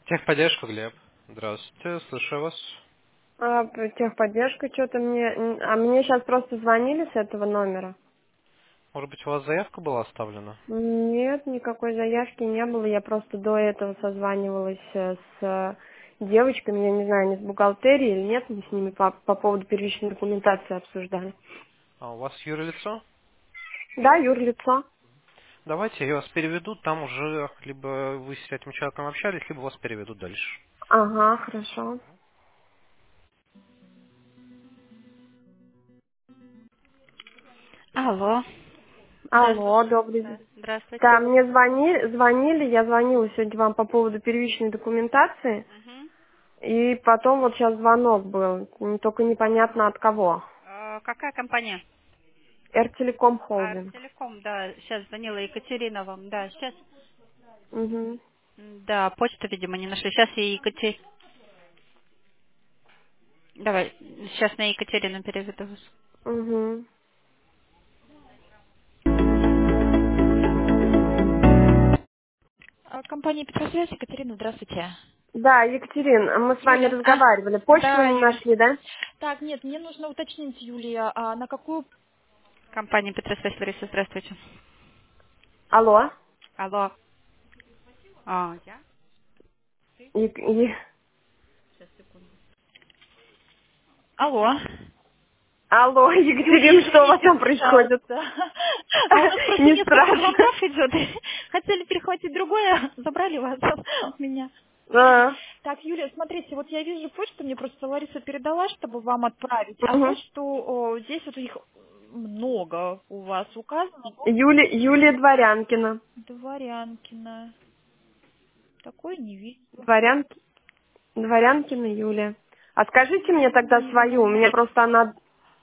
Техподдержка, Глеб. Здравствуйте, слушаю вас. Техподдержка что-то мне... А мне сейчас просто звонили с этого номера. Может быть, у вас заявка была оставлена? Нет, никакой заявки не было. Я просто до этого созванивалась с девочками, я не знаю, они с бухгалтерии или нет, мы с ними по поводу первичной документации обсуждали. А у вас юрлицо? Да, юрлицо. Давайте я вас переведу, там уже либо вы с этим человеком общались, либо вас переведут дальше. Ага, хорошо. Алло. Да, Алло, слушаю. добрый Да, день. Да, здравствуйте. мне звонили, я звонила сегодня вам по поводу первичной документации, Мгм. и потом вот сейчас звонок был, только непонятно от кого. Какая компания? Эртелеком Холдинг. Телеком, да. Сейчас звонила Екатерина вам. Да, сейчас. Угу. Да, почту, видимо, не нашли. Сейчас я Екатерина. Давай, сейчас на Екатерину переведу вас. Угу. Компания Петросвязь, Екатерина, здравствуйте. Да, Екатерин, мы с вами Юлия. разговаривали. Почту Да, не Юлия. нашли, да? Так, нет, мне нужно уточнить, Юлия, на какую... Компания Петросвязь, Лариса, здравствуйте. Алло. Алло. Я? Алло. Алло, Юлия, Екатерин, что у вас извините, там происходит? пожалуйста. А у нас просто Не несколько страшно. звонков идет. Хотели перехватить другое, забрали вас у меня. А, Так, Юлия, смотрите, вот я вижу почту, мне просто Лариса передала, чтобы вам отправить. А мгм. почту здесь вот их много у вас указано. Юлия Дворянкина. Дворянкина. Такой не вижу. Дворян... Дворянкина Юлия. А скажите мне тогда Не свою, у вижу. меня просто она,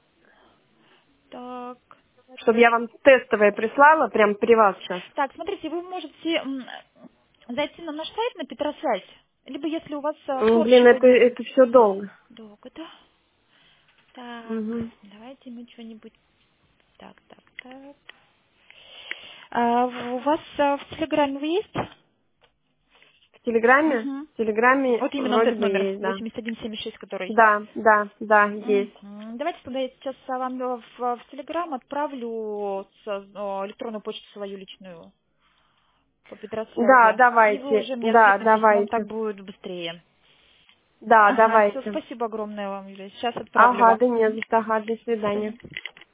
Так. чтобы я вам тестовое прислала, прям при вас сейчас. Так, смотрите, вы можете зайти на наш сайт на Петросвязь, либо если у вас Блин, форчик удобно. это все долго. Долго, да? Так, Мгм. давайте мы что-нибудь... Так. У вас в Телеграме вы есть? В Телеграме? Угу. В Телеграме Вот именно вот вроде этот бы номер, есть, да. 8176, который... Да, есть. Давайте тогда я сейчас вам в Телеграм отправлю электронную почту свою личную по Да, Петросвязи. И вы давайте. уже мне Да, откликнетесь, вам так давайте. будет быстрее. Да, Ага, все, давайте. спасибо огромное вам, Юлия. Сейчас отправлю Ага, вам. да не Мгм. за что. Ага, до До свидания. свидания.